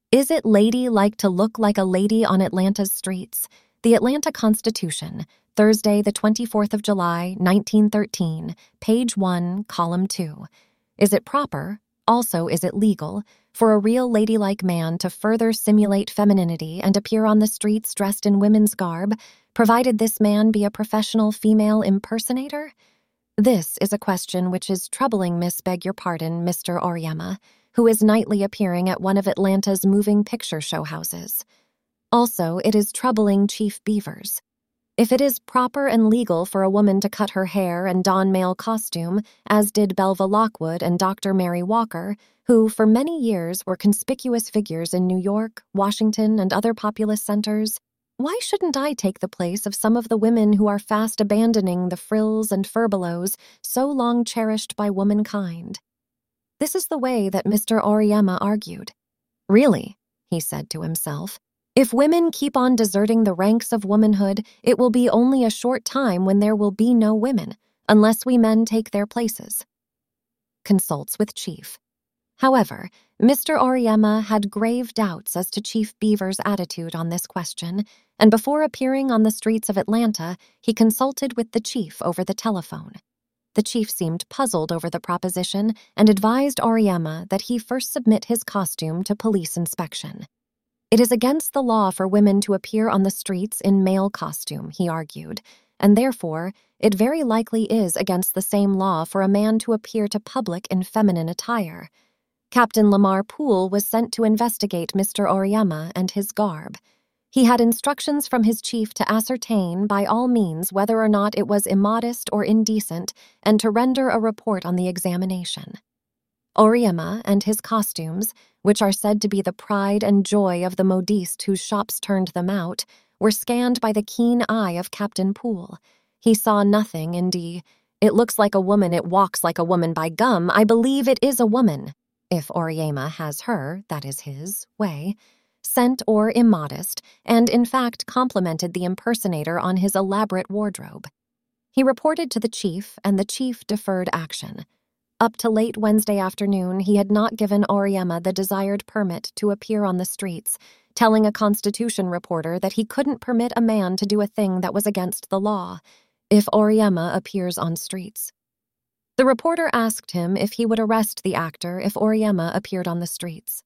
Is it ladylike to look like a lady on Atlanta's streets? The Atlanta Constitution, Thursday, the 24th of July, 1913, page 1, column 2. Is it proper, also is it legal, for a real ladylike man to further simulate femininity and appear on the streets dressed in women's garb, provided this man be a professional female impersonator? This is a question which is troubling Mr. Auriemma, who is nightly appearing at one of Atlanta's moving picture show houses. Also, it is troubling Chief Beavers. If it is proper and legal for a woman to cut her hair and don male costume, as did Belva Lockwood and Dr. Mary Walker, who for many years were conspicuous figures in New York, Washington, and other populous centers, why shouldn't I take the place of some of the women who are fast abandoning the frills and furbelows so long cherished by womankind? This is the way that Mr. Auriemma argued. Really, he said to himself, if women keep on deserting the ranks of womanhood, it will be only a short time when there will be no women, unless we men take their places. Consults with Chief. However, Mr. Auriemma had grave doubts as to Chief Beaver's attitude on this question, and before appearing on the streets of Atlanta, he consulted with the chief over the telephone. The chief seemed puzzled over the proposition and advised Auriemma that he first submit his costume to police inspection. It is against the law for women to appear on the streets in male costume, he argued, and therefore it very likely is against the same law for a man to appear to public in feminine attire. Captain Lamar Poole was sent to investigate Mr. Auriemma and his garb. He had instructions from his chief to ascertain by all means whether or not it was immodest or indecent and to render a report on the examination. Auriemma and his costumes, which are said to be the pride and joy of the modiste whose shops turned them out, were scanned by the keen eye of Captain Poole. He saw nothing, indeed. It looks like a woman, it walks like a woman, by gum, I believe it is a woman. If Auriemma has her, that is his, way, scent or immodest, and in fact complimented the impersonator on his elaborate wardrobe. He reported to the chief, and the chief deferred action. Up to late Wednesday afternoon, he had not given Auriemma the desired permit to appear on the streets, telling a Constitution reporter that he couldn't permit a man to do a thing that was against the law, if Auriemma appears on streets. The reporter asked him if he would arrest the actor if Auriemma appeared on the streets.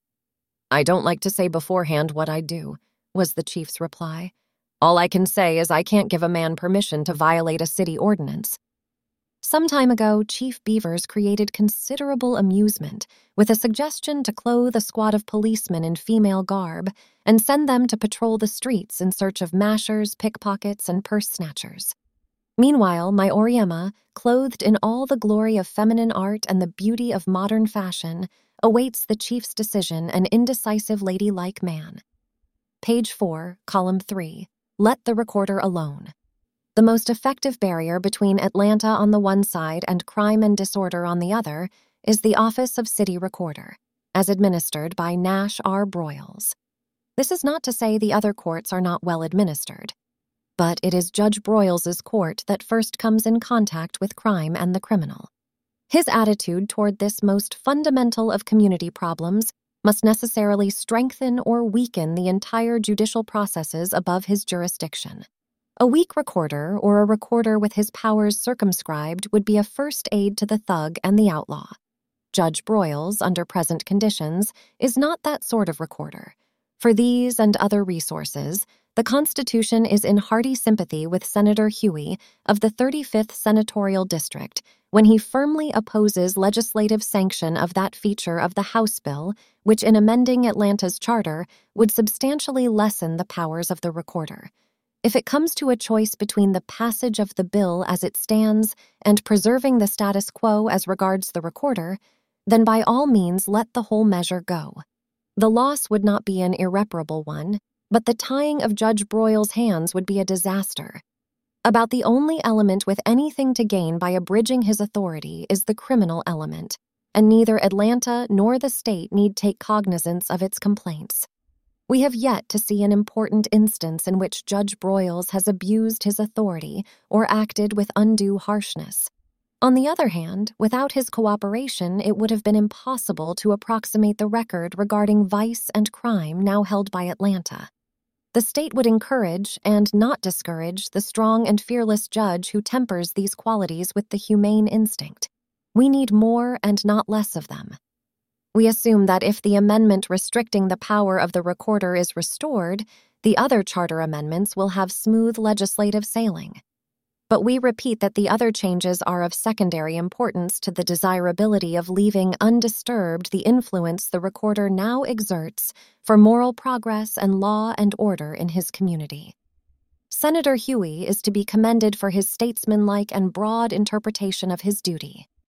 I don't like to say beforehand what I'd do, was the chief's reply. All I can say is I can't give a man permission to violate a city ordinance. Some time ago, Chief Beavers created considerable amusement with a suggestion to clothe a squad of policemen in female garb and send them to patrol the streets in search of mashers, pickpockets, and purse snatchers. Meanwhile, my Auriemma, clothed in all the glory of feminine art and the beauty of modern fashion, awaits the chief's decision, an indecisive ladylike man. Page 4, column 3. Let the recorder alone. The most effective barrier between Atlanta on the one side and crime and disorder on the other is the Office of City Recorder, as administered by Nash R. Broyles. This is not to say the other courts are not well administered, but it is Judge Broyles's court that first comes in contact with crime and the criminal. His attitude toward this most fundamental of community problems must necessarily strengthen or weaken the entire judicial processes above his jurisdiction. A weak recorder or a recorder with his powers circumscribed would be a first aid to the thug and the outlaw. Judge Broyles, under present conditions, is not that sort of recorder. For these and other resources, the Constitution is in hearty sympathy with Senator Huey of the 35th Senatorial District when he firmly opposes legislative sanction of that feature of the House bill which, in amending Atlanta's charter, would substantially lessen the powers of the recorder. If it comes to a choice between the passage of the bill as it stands and preserving the status quo as regards the recorder, then by all means let the whole measure go. The loss would not be an irreparable one, but the tying of Judge Broyles' hands would be a disaster. About the only element with anything to gain by abridging his authority is the criminal element, and neither Atlanta nor the state need take cognizance of its complaints. We have yet to see an important instance in which Judge Broyles has abused his authority or acted with undue harshness. On the other hand, without his cooperation, it would have been impossible to approximate the record regarding vice and crime now held by Atlanta. The state would encourage and not discourage the strong and fearless judge who tempers these qualities with the humane instinct. We need more and not less of them. We assume that if the amendment restricting the power of the recorder is restored, the other charter amendments will have smooth legislative sailing. But we repeat that the other changes are of secondary importance to the desirability of leaving undisturbed the influence the recorder now exerts for moral progress and law and order in his community. Senator Huey is to be commended for his statesmanlike and broad interpretation of his duty.